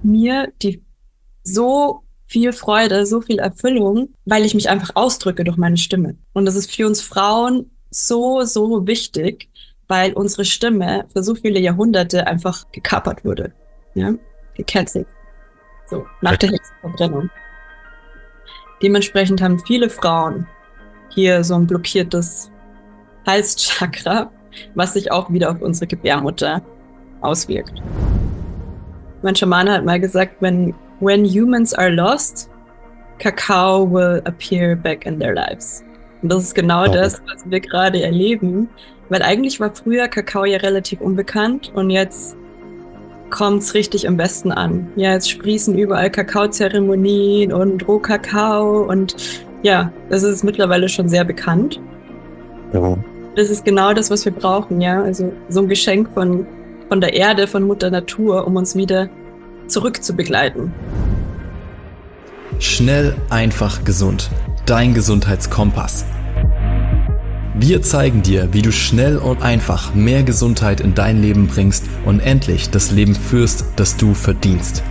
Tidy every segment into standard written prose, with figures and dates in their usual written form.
mir so viel Freude, so viel Erfüllung, weil ich mich einfach ausdrücke durch meine Stimme. Und das ist für uns Frauen so, so wichtig, weil unsere Stimme für so viele Jahrhunderte einfach gekapert wurde. Ja, gecancelt. So, nach der Hexenverbrennung. Dementsprechend haben viele Frauen hier so ein blockiertes Halschakra, was sich auch wieder auf unsere Gebärmutter auswirkt. Mein Schamane hat mal gesagt, when humans are lost, Kakao will appear back in their lives. Und das ist genau das, was wir gerade erleben, weil eigentlich war früher Kakao ja relativ unbekannt und jetzt kommt's richtig im Westen an. Ja, jetzt sprießen überall Kakaozeremonien und Rohkakao und ja, das ist mittlerweile schon sehr bekannt. Ja. Das ist genau das, was wir brauchen, ja. Also so ein Geschenk von der Erde, von Mutter Natur, um uns wieder zurückzubegleiten. Schnell, einfach, gesund. Dein Gesundheitskompass. Wir zeigen dir, wie du schnell und einfach mehr Gesundheit in dein Leben bringst und endlich das Leben führst, das du verdienst.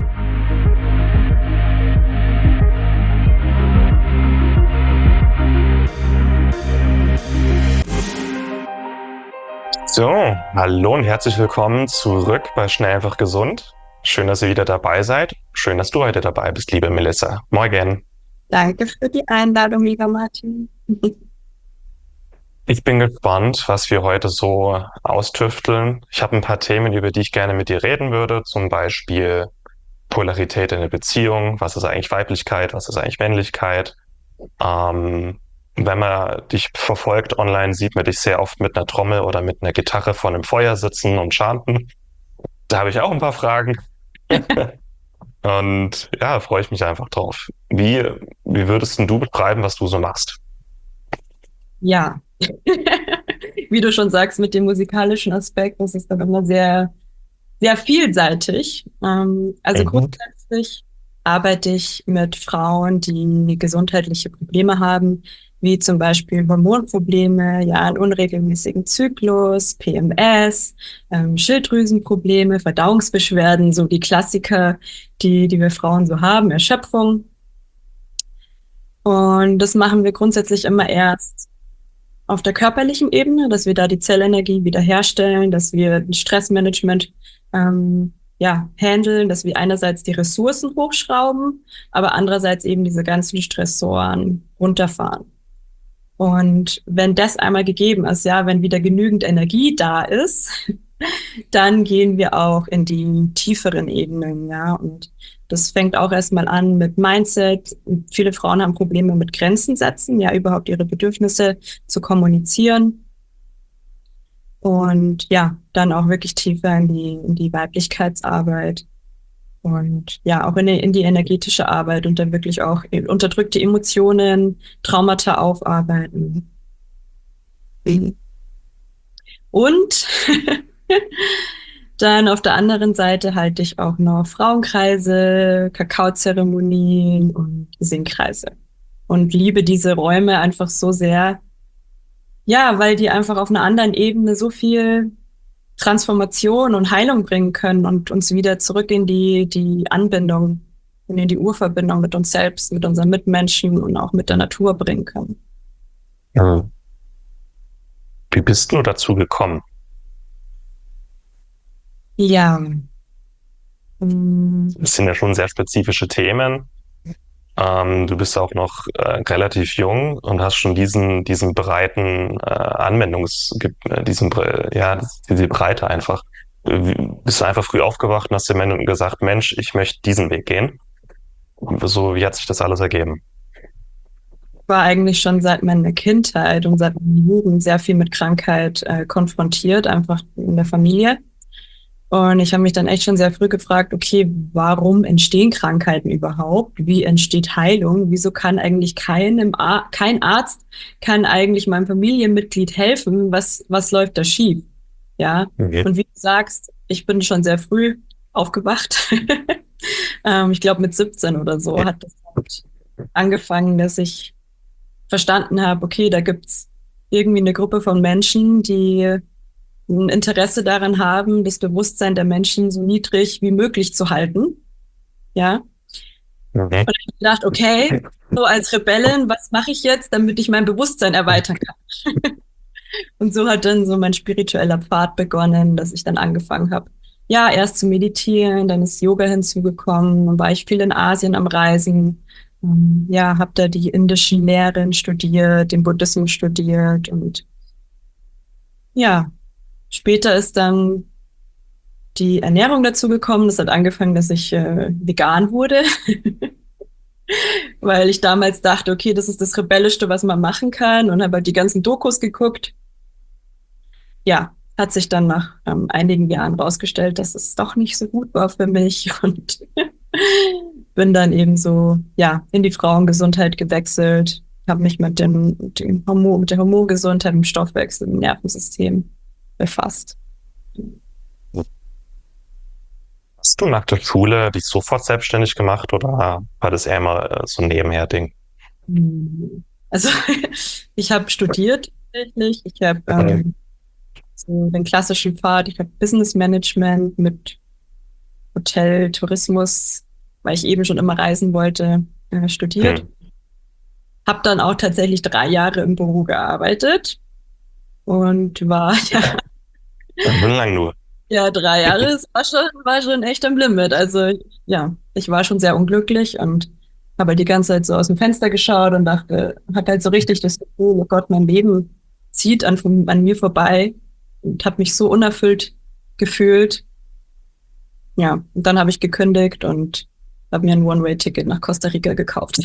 So, hallo und herzlich willkommen zurück bei Schnell einfach gesund. Schön, dass ihr wieder dabei seid. Schön, dass du heute dabei bist, liebe Melissa. Morgen. Danke für die Einladung, lieber Martin. Ich bin gespannt, was wir heute so austüfteln. Ich habe ein paar Themen, über die ich gerne mit dir reden würde. Zum Beispiel Polarität in der Beziehung. Was ist eigentlich Weiblichkeit? Was ist eigentlich Männlichkeit? Wenn man dich verfolgt online, sieht man dich sehr oft mit einer Trommel oder mit einer Gitarre vor einem Feuer sitzen und chanten. Da habe ich auch ein paar Fragen. Und ja, freue ich mich einfach drauf. Wie würdest denn du beschreiben, was du so machst? Ja, wie du schon sagst, mit dem musikalischen Aspekt, das ist dann immer sehr, sehr vielseitig. Also grundsätzlich arbeite ich mit Frauen, die gesundheitliche Probleme haben, wie zum Beispiel Hormonprobleme, ja, einen unregelmäßigen Zyklus, PMS, Schilddrüsenprobleme, Verdauungsbeschwerden, so die Klassiker, die wir Frauen so haben, Erschöpfung. Und das machen wir grundsätzlich immer erst auf der körperlichen Ebene, dass wir da die Zellenergie wiederherstellen, dass wir ein Stressmanagement handeln, dass wir einerseits die Ressourcen hochschrauben, aber andererseits eben diese ganzen Stressoren runterfahren. Und wenn das einmal gegeben ist, ja, wenn wieder genügend Energie da ist, dann gehen wir auch in die tieferen Ebenen, ja. Und das fängt auch erstmal an mit Mindset. Viele Frauen haben Probleme mit Grenzen setzen, ja, überhaupt ihre Bedürfnisse zu kommunizieren. Und ja, dann auch wirklich tiefer in die Weiblichkeitsarbeit. Und ja, auch in die energetische Arbeit und dann wirklich auch unterdrückte Emotionen, Traumata aufarbeiten. Und dann auf der anderen Seite halte ich auch noch Frauenkreise, Kakaozeremonien und Singkreise. Und liebe diese Räume einfach so sehr, ja, weil die einfach auf einer anderen Ebene so viel Transformation und Heilung bringen können und uns wieder zurück in die Anbindung und in die Urverbindung mit uns selbst, mit unseren Mitmenschen und auch mit der Natur bringen können. Ja. Wie bist du dazu gekommen? Ja. Das sind ja schon sehr spezifische Themen. Du bist auch noch relativ jung und hast schon diesen breiten diese Breite einfach. Bist du einfach früh aufgewacht und hast dir gesagt, Mensch, ich möchte diesen Weg gehen. So, wie hat sich das alles ergeben? Ich war eigentlich schon seit meiner Kindheit und seit meiner Jugend sehr viel mit Krankheit konfrontiert, einfach in der Familie. Und ich habe mich dann echt schon sehr früh gefragt, okay, warum entstehen Krankheiten überhaupt? Wie entsteht Heilung? Wieso kann eigentlich kein Arzt kann eigentlich meinem Familienmitglied helfen? Was läuft da schief? Ja. Okay. Und wie du sagst, ich bin schon sehr früh aufgewacht. Ich glaube mit 17 oder so hat das halt angefangen, dass ich verstanden habe, okay, da gibt's irgendwie eine Gruppe von Menschen, die ein Interesse daran haben, das Bewusstsein der Menschen so niedrig wie möglich zu halten. ja. Mhm. Und ich habe gedacht, okay, so als Rebellin, was mache ich jetzt, damit ich mein Bewusstsein erweitern kann? Und so hat dann so mein spiritueller Pfad begonnen, dass ich dann angefangen habe, ja, erst zu meditieren, dann ist Yoga hinzugekommen, dann war ich viel in Asien am Reisen, ja, habe da die indischen Lehren studiert, den Buddhismus studiert und ja, später ist dann die Ernährung dazu gekommen. Das hat angefangen, dass ich vegan wurde, weil ich damals dachte, okay, das ist das Rebellischste, was man machen kann und habe halt die ganzen Dokus geguckt. Ja, hat sich dann nach einigen Jahren rausgestellt, dass es doch nicht so gut war für mich und bin dann eben so, ja, in die Frauengesundheit gewechselt, habe mich mit mit der Hormongesundheit, dem Stoffwechsel, dem Nervensystem befasst. Hast du nach der Schule dich sofort selbstständig gemacht oder war das eher mal so ein Nebenher-Ding? Also ich habe studiert tatsächlich, ich habe so den klassischen Pfad, ich habe Business Management mit Hotel, Tourismus, weil ich eben schon immer reisen wollte, studiert. Hm. Habe dann auch tatsächlich 3 Jahre im Büro gearbeitet und war Wie lang nur? ja 3 Jahre, es war schon echt am Limit. Also ja, ich war schon sehr unglücklich und habe halt die ganze Zeit so aus dem Fenster geschaut und dachte, hatte halt so richtig das Gefühl, oh Gott, mein Leben zieht an mir vorbei und habe mich so unerfüllt gefühlt. Ja, und dann habe ich gekündigt und habe mir ein One-Way-Ticket nach Costa Rica gekauft.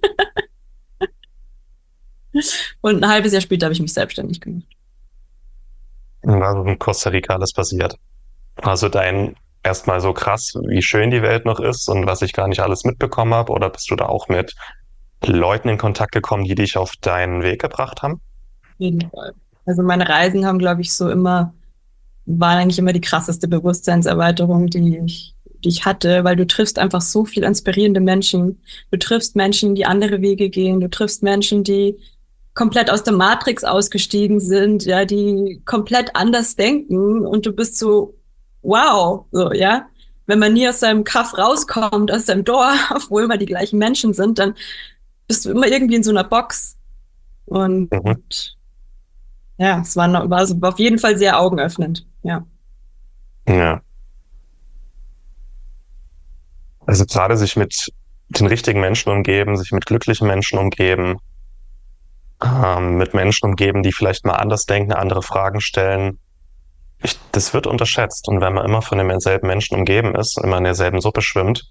Und ein halbes Jahr später habe ich mich selbstständig gemacht. Was ist in Costa Rica alles passiert? Also dein erstmal so krass, wie schön die Welt noch ist und was ich gar nicht alles mitbekommen habe, oder bist du da auch mit Leuten in Kontakt gekommen, die dich auf deinen Weg gebracht haben? Auf jeden Fall. Also meine Reisen haben, glaube ich, waren eigentlich immer die krasseste Bewusstseinserweiterung, die ich hatte, weil du triffst einfach so viel inspirierende Menschen. Du triffst Menschen, die andere Wege gehen. Du triffst Menschen, die komplett aus der Matrix ausgestiegen sind, ja, die komplett anders denken und du bist so, wow, so, ja. Wenn man nie aus seinem Kaff rauskommt, aus seinem Dorf, obwohl wir die gleichen Menschen sind, dann bist du immer irgendwie in so einer Box. Und Mhm. ja, war auf jeden Fall sehr augenöffnend, ja. Ja. Also gerade sich mit den richtigen Menschen umgeben, sich mit glücklichen Menschen umgeben, mit Menschen umgeben, die vielleicht mal anders denken, andere Fragen stellen. Das wird unterschätzt. Und wenn man immer von demselben Menschen umgeben ist, immer in derselben Suppe schwimmt,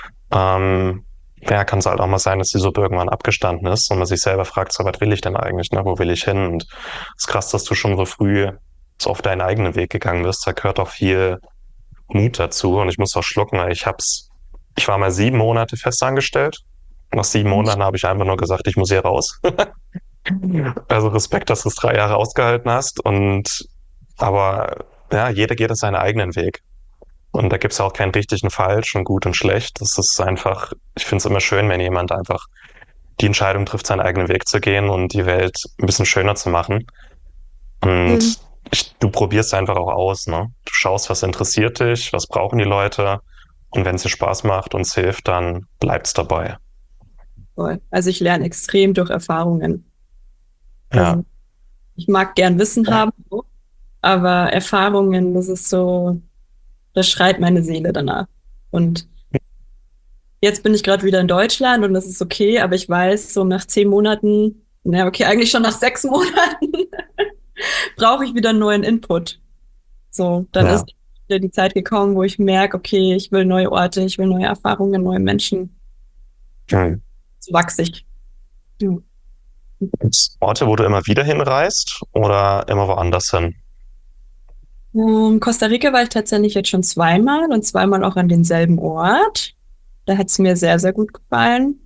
ja, kann es halt auch mal sein, dass die Suppe irgendwann abgestanden ist und man sich selber fragt, so, was will ich denn eigentlich, ne? Wo will ich hin? Und es ist krass, dass du schon so früh so auf deinen eigenen Weg gegangen bist. Da gehört auch viel Mut dazu. Und ich muss auch schlucken, weil ich war mal 7 Monate festangestellt. Nach 7 Monaten habe ich einfach nur gesagt, ich muss hier raus. Also Respekt, dass du es 3 Jahre ausgehalten hast. Aber ja, jeder geht seinen eigenen Weg. Und da gibt es auch keinen richtigen Falsch und gut und schlecht. Das ist einfach, ich finde es immer schön, wenn jemand einfach die Entscheidung trifft, seinen eigenen Weg zu gehen und die Welt ein bisschen schöner zu machen. Mhm. Und du probierst einfach auch aus, ne? Du schaust, was interessiert dich, was brauchen die Leute. Und wenn es dir Spaß macht und es hilft, dann bleibt's dabei. Voll. Also ich lerne extrem durch Erfahrungen. Ja. Also ich mag gern Wissen haben, aber Erfahrungen, das ist so, das schreit meine Seele danach. Und jetzt bin ich gerade wieder in Deutschland und das ist okay, aber ich weiß, so nach 10 Monaten, na okay, eigentlich schon nach 6 Monaten, brauche ich wieder einen neuen Input. So, dann Ja. ist wieder die Zeit gekommen, wo ich merke, okay, ich will neue Orte, ich will neue Erfahrungen, neue Menschen. Hm. So wachse ich. Ja. Gibt's Orte, wo du immer wieder hinreist oder immer woanders hin? Costa Rica war ich tatsächlich jetzt schon zweimal und zweimal auch an denselben Ort. Da hat es mir sehr, sehr gut gefallen.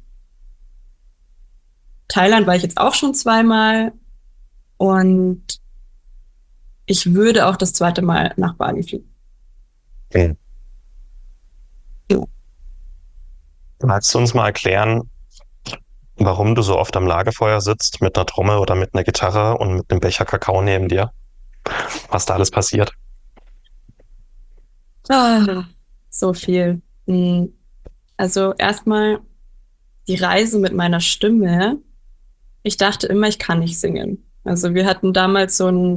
Thailand war ich jetzt auch schon zweimal und ich würde auch das zweite Mal nach Bali fliegen. Hm. Ja. Magst du uns mal erklären, warum du so oft am Lagerfeuer sitzt mit einer Trommel oder mit einer Gitarre und mit einem Becher Kakao neben dir? Was da alles passiert? Ah, so viel. Also erstmal die Reise mit meiner Stimme. Ich dachte immer, ich kann nicht singen. Also wir hatten damals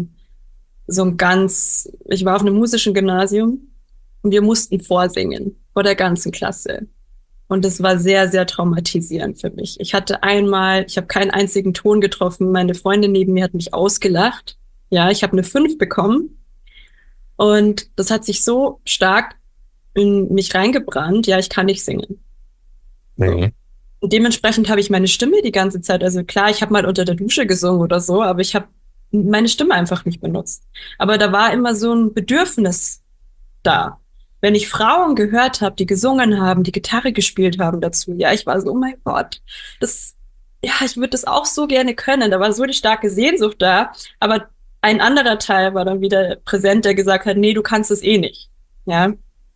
ich war auf einem musischen Gymnasium und wir mussten vorsingen vor der ganzen Klasse. Und das war sehr, sehr traumatisierend für mich. Ich habe keinen einzigen Ton getroffen. Meine Freundin neben mir hat mich ausgelacht. Ja, ich habe eine 5 bekommen. Und das hat sich so stark in mich reingebrannt. Ja, ich kann nicht singen. Mhm. Und dementsprechend habe ich meine Stimme die ganze Zeit, also klar, ich habe mal unter der Dusche gesungen oder so, aber ich habe meine Stimme einfach nicht benutzt. Aber da war immer so ein Bedürfnis da. Wenn ich Frauen gehört habe, die gesungen haben, die Gitarre gespielt haben dazu, ja, ich war so, oh mein Gott, ich würde das auch so gerne können. Da war so die starke Sehnsucht da. Aber ein anderer Teil war dann wieder präsent, der gesagt hat, nee, du kannst es eh nicht. Ja.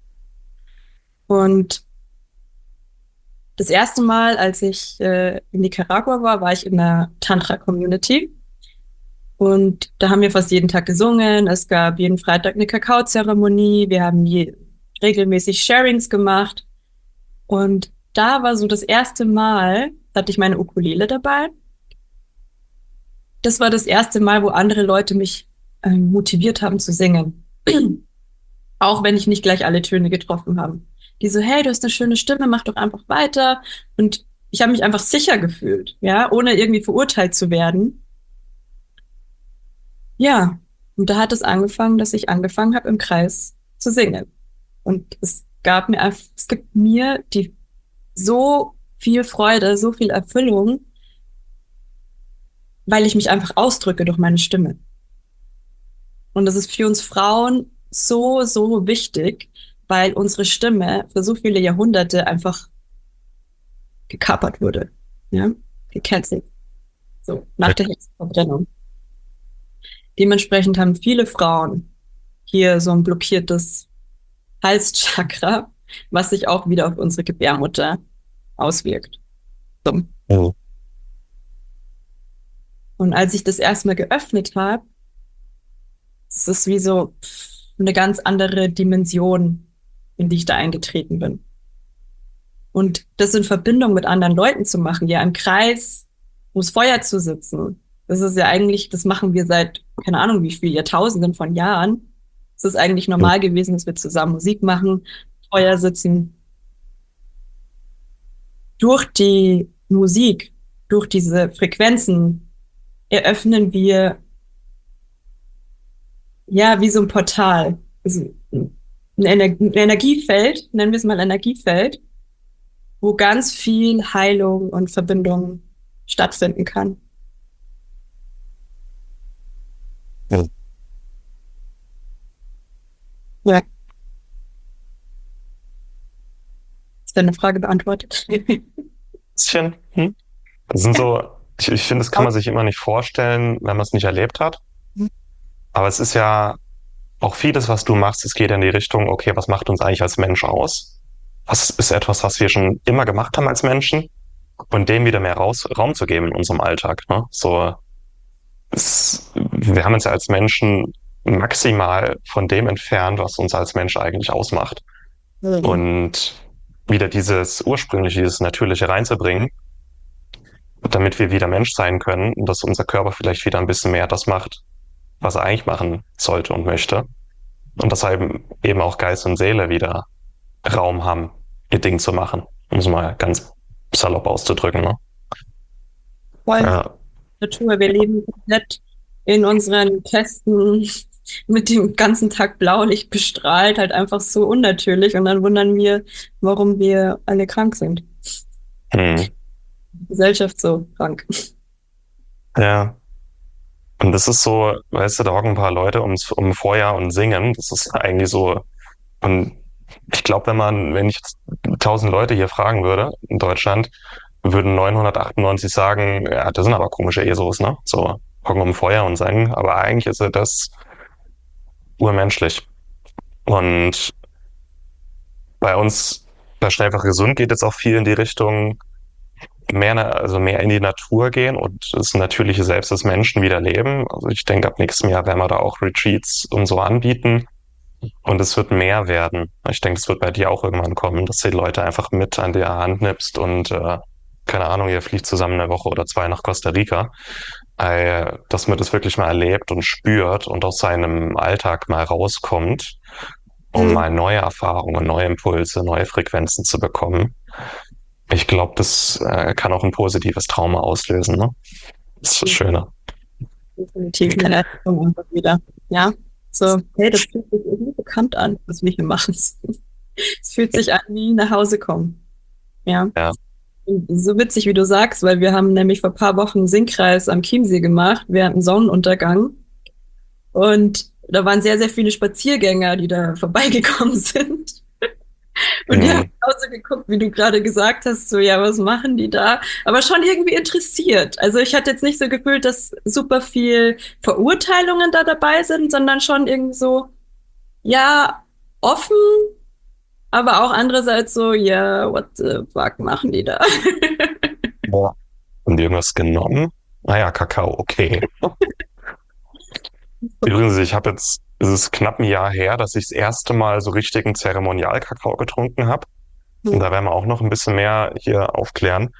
Und das erste Mal, als ich in Nicaragua war ich in einer Tantra-Community. Und da haben wir fast jeden Tag gesungen. Es gab jeden Freitag eine Kakaozeremonie. Wir haben regelmäßig Sharings gemacht. Und da war so das erste Mal, da hatte ich meine Ukulele dabei. Das war das erste Mal, wo andere Leute mich motiviert haben zu singen. Auch wenn ich nicht gleich alle Töne getroffen habe. Die so, hey, du hast eine schöne Stimme, mach doch einfach weiter. Und ich habe mich einfach sicher gefühlt, ja, ohne irgendwie verurteilt zu werden. Ja, und da hat es angefangen, dass ich angefangen habe, im Kreis zu singen. Und es gibt mir die so viel Freude, so viel Erfüllung, weil ich mich einfach ausdrücke durch meine Stimme. Und das ist für uns Frauen so, so wichtig, weil unsere Stimme für so viele Jahrhunderte einfach gekapert wurde, ja, gecancelt. So, nach der Hexenverbrennung. Dementsprechend haben viele Frauen hier so ein blockiertes Halschakra, was sich auch wieder auf unsere Gebärmutter auswirkt. So. Mhm. Und als ich das erstmal geöffnet habe, ist es wie so eine ganz andere Dimension, in die ich da eingetreten bin. Und das in Verbindung mit anderen Leuten zu machen, ja, im Kreis ums Feuer zu sitzen, das ist ja eigentlich, das machen wir seit, keine Ahnung wie viel, Jahrtausenden von Jahren. Es ist eigentlich normal gewesen, dass wir zusammen Musik machen, Feuer sitzen. Durch die Musik, durch diese Frequenzen eröffnen wir ja wie so ein Portal. Also ein Energiefeld, nennen wir es mal Energiefeld, wo ganz viel Heilung und Verbindung stattfinden kann. Ja. Ja. Ist deine Frage beantwortet? Bisschen. Das sind so, ich finde, das kann man sich immer nicht vorstellen, wenn man es nicht erlebt hat. Aber es ist ja auch vieles, was du machst, es geht in die Richtung, okay, was macht uns eigentlich als Mensch aus? Was ist etwas, was wir schon immer gemacht haben als Menschen? Und dem wieder mehr Raum zu geben in unserem Alltag. Ne? Wir haben uns ja als Menschen maximal von dem entfernt, was uns als Mensch eigentlich ausmacht. Mhm. Und wieder dieses Ursprüngliche, dieses Natürliche reinzubringen, damit wir wieder Mensch sein können und dass unser Körper vielleicht wieder ein bisschen mehr das macht, was er eigentlich machen sollte und möchte. Und deshalb eben auch Geist und Seele wieder Raum haben, ihr Ding zu machen, um es mal ganz salopp auszudrücken. Ne? Voll. Ja. Natur, wir leben komplett in unseren Kästen mit dem ganzen Tag Blaulicht bestrahlt, halt einfach so unnatürlich. Und dann wundern wir, warum wir alle krank sind. Die Gesellschaft so krank. Ja. Und das ist so, weißt du, da hocken ein paar Leute um Feuer und singen. Das ist eigentlich so. Und ich glaube, wenn ich jetzt 1000 Leute hier fragen würde in Deutschland, würden 998 sagen, ja, das sind aber komische ESOs, ne? So, hocken um Feuer und singen. Aber eigentlich ist das urmenschlich. Und bei uns, bei Schnellfach gesund geht jetzt auch viel in die Richtung, mehr in die Natur gehen und das natürliche Selbst des Menschen wieder leben. Also ich denke, ab nächstem Jahr werden wir da auch Retreats und so anbieten, Und es wird mehr werden. Ich denke, es wird bei dir auch irgendwann kommen, dass du die Leute einfach mit an der Hand nimmst und keine Ahnung, ihr fliegt zusammen eine Woche oder zwei nach Costa Rica. Dass man das wirklich mal erlebt und spürt und aus seinem Alltag mal rauskommt, um mal neue Erfahrungen, neue Impulse, neue Frequenzen zu bekommen. Ich glaube, das kann auch ein positives Trauma auslösen, ne? Das ist das Schöne. Definitiv eine Erinnerung einfach wieder. Ja, so, hey, das fühlt sich irgendwie bekannt an, was wir hier machen. Es fühlt sich an wie nach Hause kommen. Ja. Ja. So witzig, wie du sagst, weil wir haben nämlich vor ein paar Wochen einen Singkreis am Chiemsee gemacht während dem Sonnenuntergang. Und da waren sehr, sehr viele Spaziergänger, die da vorbeigekommen sind. Und die haben genauso geguckt, wie du gerade gesagt hast, so, ja, was machen die da? Aber schon irgendwie interessiert. Also ich hatte jetzt nicht so gefühlt, dass super viel Verurteilungen da dabei sind, sondern schon irgendwie so, ja, offen, aber auch andererseits so, ja, what the fuck machen die da? Boah. Haben die irgendwas genommen? Naja, Kakao, okay. Übrigens, es ist knapp ein Jahr her, dass ich das erste Mal so richtigen Zeremonial-Kakao getrunken habe. Und da werden wir auch noch ein bisschen mehr hier aufklären.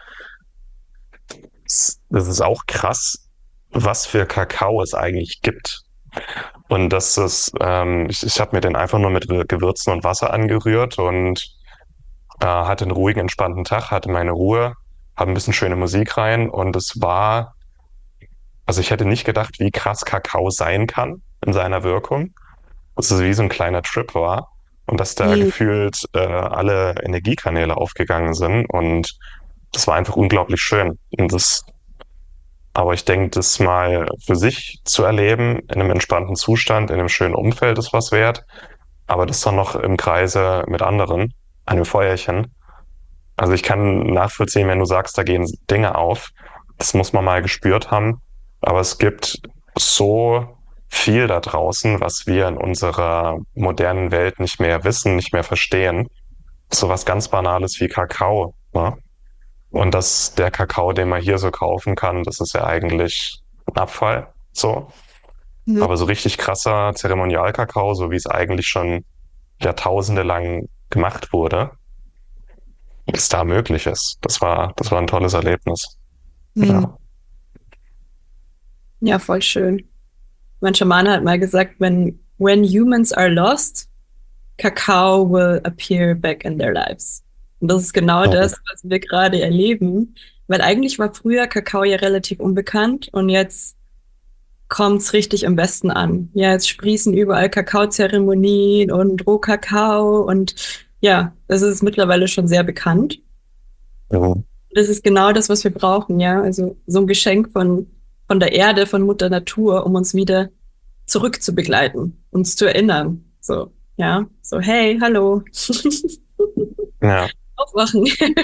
Das ist auch krass, was für Kakao es eigentlich gibt. Und ich habe mir den einfach nur mit Gewürzen und Wasser angerührt und hatte einen ruhigen, entspannten Tag, hatte meine Ruhe, habe ein bisschen schöne Musik rein und also ich hätte nicht gedacht, wie krass Kakao sein kann in seiner Wirkung. Dass es wie so ein kleiner Trip war und dass da gefühlt alle Energiekanäle aufgegangen sind und das war einfach unglaublich schön. Aber ich denke, das mal für sich zu erleben, in einem entspannten Zustand, in einem schönen Umfeld, ist was wert. Aber das dann noch im Kreise mit anderen, an einem Feuerchen. Also ich kann nachvollziehen, wenn du sagst, da gehen Dinge auf. Das muss man mal gespürt haben. Aber es gibt so viel da draußen, was wir in unserer modernen Welt nicht mehr wissen, nicht mehr verstehen. So was ganz Banales wie Kakao, ne? Und der Kakao, den man hier so kaufen kann, das ist ja eigentlich ein Abfall, so. Aber so richtig krasser Zeremonialkakao, so wie es eigentlich schon Jahrtausende lang gemacht wurde, was da möglich ist. Das war ein tolles Erlebnis. Ja. Ja, voll schön. Mein Schamane hat mal gesagt, when humans are lost, Kakao will appear back in their lives. Und das ist genau das, was wir gerade erleben. Weil eigentlich war früher Kakao ja relativ unbekannt und jetzt kommt's richtig im Westen an. Ja, jetzt sprießen überall Kakaozeremonien und Rohkakao und ja, das ist mittlerweile schon sehr bekannt. Ja. Das ist genau das, was wir brauchen, ja. Also so ein Geschenk von der Erde, von Mutter Natur, um uns wieder zurück zu begleiten, uns zu erinnern. So, ja, so, hey, hallo. Ja. Aufwachen.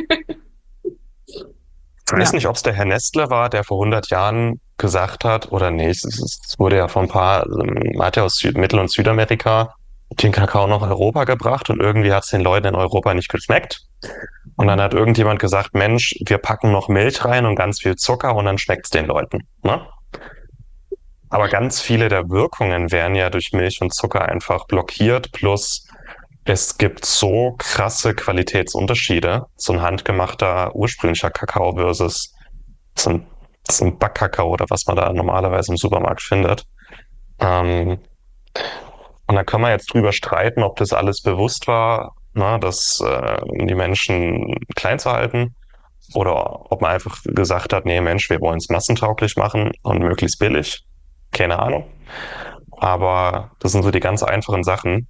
Ich weiß nicht, ob es der Herr Nestle war, der vor 100 Jahren gesagt hat, oder nicht. Es wurde ja von man hat ja aus Mittel- und Südamerika den Kakao nach Europa gebracht und irgendwie hat es den Leuten in Europa nicht geschmeckt. Und dann hat irgendjemand gesagt, Mensch, wir packen noch Milch rein und ganz viel Zucker und dann schmeckt es den Leuten, ne? Aber ganz viele der Wirkungen werden ja durch Milch und Zucker einfach blockiert, plus es gibt so krasse Qualitätsunterschiede. So ein handgemachter, ursprünglicher Kakao versus so ein Backkakao oder was man da normalerweise im Supermarkt findet. Und da kann man jetzt drüber streiten, ob das alles bewusst war, ne, um die Menschen klein zu halten. Oder ob man einfach gesagt hat, nee Mensch, wir wollen es massentauglich machen und möglichst billig. Keine Ahnung. Aber das sind so die ganz einfachen Sachen,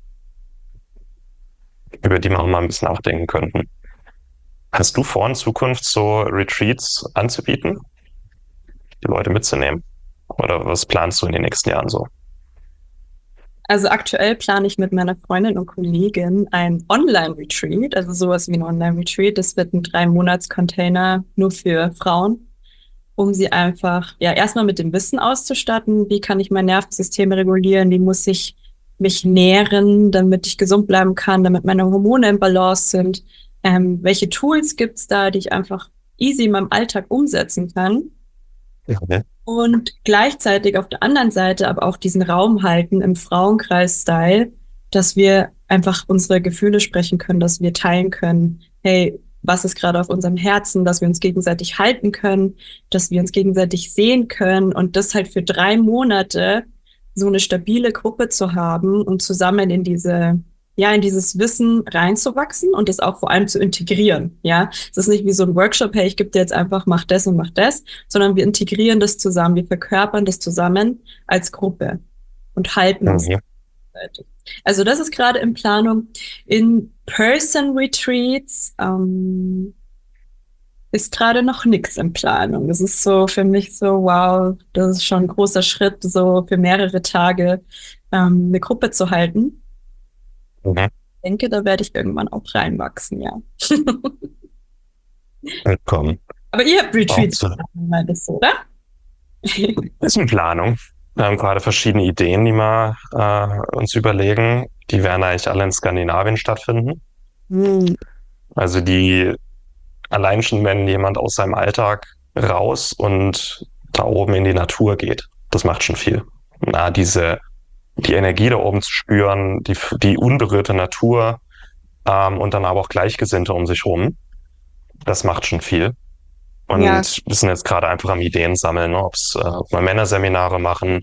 über die wir auch mal ein bisschen nachdenken könnten. Hast du vor, in Zukunft so Retreats anzubieten, die Leute mitzunehmen? Oder was planst du in den nächsten Jahren so? Also aktuell plane ich mit meiner Freundin und Kollegin ein Online-Retreat, also sowas wie ein Online-Retreat. Das wird ein 3-Monats-Container nur für Frauen, um sie einfach, ja, erstmal mit dem Wissen auszustatten. Wie kann ich mein Nervensystem regulieren? Wie muss ich mich nähren, damit ich gesund bleiben kann, damit meine Hormone im Balance sind? Welche Tools gibt's da, die ich einfach easy in meinem Alltag umsetzen kann? Okay. Und gleichzeitig auf der anderen Seite aber auch diesen Raum halten im Frauenkreis-Style, dass wir einfach unsere Gefühle sprechen können, dass wir teilen können, hey, was ist gerade auf unserem Herzen, dass wir uns gegenseitig halten können, dass wir uns gegenseitig sehen können und das halt für 3 Monate so eine stabile Gruppe zu haben und zusammen in dieses Wissen reinzuwachsen und das auch vor allem zu integrieren, ja. Es ist nicht wie so ein Workshop, hey, ich gebe dir jetzt einfach, mach das und mach das, sondern wir integrieren das zusammen, wir verkörpern das zusammen als Gruppe und halten uns. Also das ist gerade in Planung. In-Person-Retreats ist gerade noch nichts in Planung. Das ist so für mich so, wow, das ist schon ein großer Schritt, so für mehrere Tage eine Gruppe zu halten. Mhm. Ich denke, da werde ich irgendwann auch reinwachsen, ja. Willkommen. Aber ihr habt Retreats, meintest du, oder? Ist in Planung. Wir haben gerade verschiedene Ideen, die wir uns überlegen. Die werden eigentlich alle in Skandinavien stattfinden. Also die allein schon, wenn jemand aus seinem Alltag raus und da oben in die Natur geht, das macht schon viel. Die Energie da oben zu spüren, die unberührte Natur und dann aber auch Gleichgesinnte um sich rum, das macht schon viel. Und wir sind jetzt gerade einfach am Ideen sammeln, ne? Ob wir Männerseminare machen,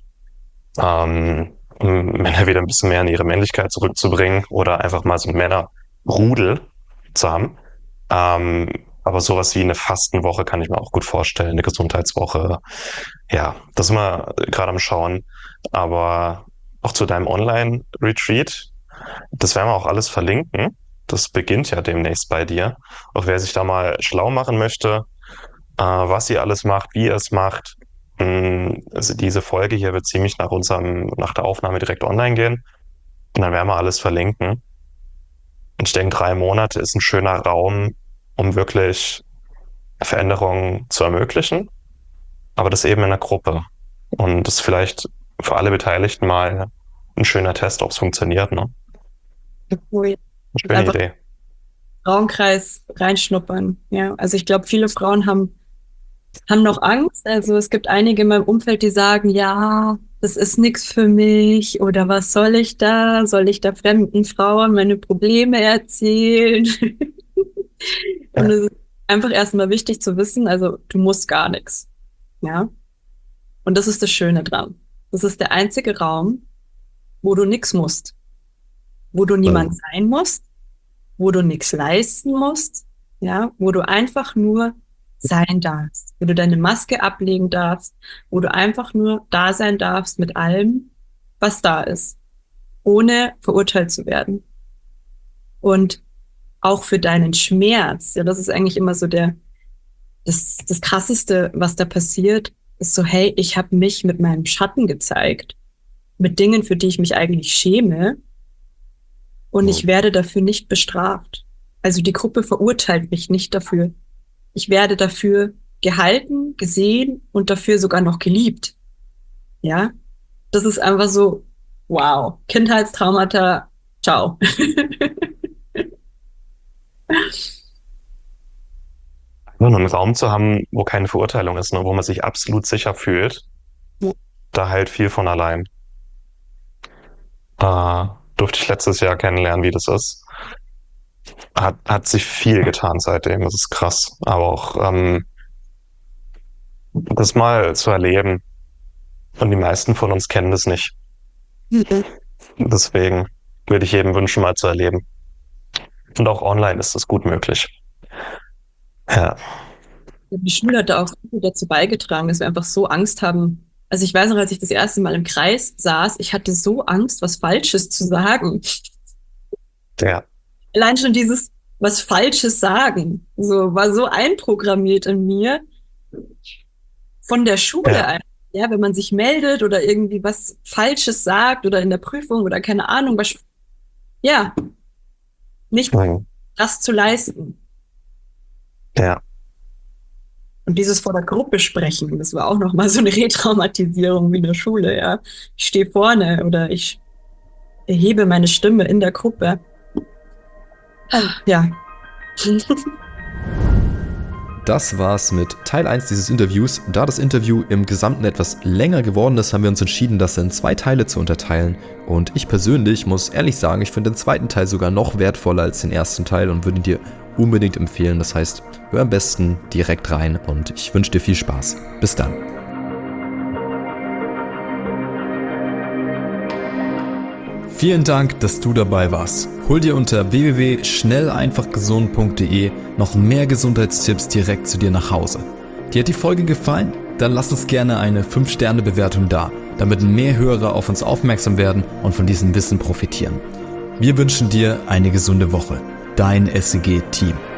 um Männer wieder ein bisschen mehr in ihre Männlichkeit zurückzubringen oder einfach mal so ein Männerrudel zu haben. Aber sowas wie eine Fastenwoche kann ich mir auch gut vorstellen, eine Gesundheitswoche. Ja, das sind wir gerade am Schauen. Aber auch zu deinem Online-Retreat, das werden wir auch alles verlinken. Das beginnt ja demnächst bei dir. Auch wer sich da mal schlau machen möchte, was ihr alles macht, wie ihr es macht. Also diese Folge hier wird ziemlich nach der Aufnahme direkt online gehen. Und dann werden wir alles verlinken. Und ich denke, 3 Monate ist ein schöner Raum, um wirklich Veränderungen zu ermöglichen. Aber das eben in einer Gruppe. Und das ist vielleicht für alle Beteiligten mal ein schöner Test, ob es funktioniert. Ne? Cool. Schöne Idee. Frauenkreis reinschnuppern. Ja, also ich glaube, viele Frauen haben noch Angst. Also es gibt einige in meinem Umfeld, die sagen, ja, das ist nichts für mich oder was soll ich da? Soll ich da fremden Frauen meine Probleme erzählen? Und es ist einfach erstmal wichtig zu wissen, also du musst gar nichts. Ja. Und das ist das Schöne dran. Das ist der einzige Raum, wo du nichts musst. Wo du niemand sein musst, wo du nichts leisten musst, ja, wo du einfach nur sein darfst, wo du deine Maske ablegen darfst, wo du einfach nur da sein darfst mit allem, was da ist, ohne verurteilt zu werden. Und auch für deinen Schmerz, ja, das ist eigentlich immer so das Krasseste, was da passiert, ist so, hey, ich habe mich mit meinem Schatten gezeigt, mit Dingen, für die ich mich eigentlich schäme, und ich werde dafür nicht bestraft. Also die Gruppe verurteilt mich nicht dafür. Ich werde dafür gehalten, gesehen und dafür sogar noch geliebt. Ja, das ist einfach so, wow, Kindheitstraumata, ciao. Nur einen Raum zu haben, wo keine Verurteilung ist, ne, wo man sich absolut sicher fühlt, da heilt viel von allein. Durfte ich letztes Jahr kennenlernen, wie das ist. Hat sich viel getan seitdem, das ist krass. Aber auch das mal zu erleben. Und die meisten von uns kennen das nicht. Deswegen würde ich jedem wünschen, mal zu erleben. Und auch online ist das gut möglich. Ja. Die Schule hat da auch viel dazu beigetragen, dass wir einfach so Angst haben. Also ich weiß noch, als ich das erste Mal im Kreis saß, ich hatte so Angst, was Falsches zu sagen. Ja. Allein schon dieses was Falsches sagen, so war so einprogrammiert in mir von der Schule einfach. Ja, wenn man sich meldet oder irgendwie was Falsches sagt oder in der Prüfung oder keine Ahnung, was, ja, nicht das zu leisten. Ja. Und dieses vor der Gruppe sprechen, das war auch nochmal so eine Retraumatisierung wie in der Schule, ja. Ich stehe vorne oder ich erhebe meine Stimme in der Gruppe. Ja. das war's mit Teil 1 dieses Interviews. Da das Interview im Gesamten etwas länger geworden ist, haben wir uns entschieden, das in 2 Teile zu unterteilen. Und ich persönlich muss ehrlich sagen, ich finde den zweiten Teil sogar noch wertvoller als den ersten Teil und würde ihn dir unbedingt empfehlen. Das heißt, hör am besten direkt rein und ich wünsche dir viel Spaß. Bis dann. Vielen Dank, dass du dabei warst. Hol dir unter www.schnelleinfachgesund.de noch mehr Gesundheitstipps direkt zu dir nach Hause. Dir hat die Folge gefallen? Dann lass uns gerne eine 5-Sterne-Bewertung da, damit mehr Hörer auf uns aufmerksam werden und von diesem Wissen profitieren. Wir wünschen dir eine gesunde Woche. Dein SEG-Team.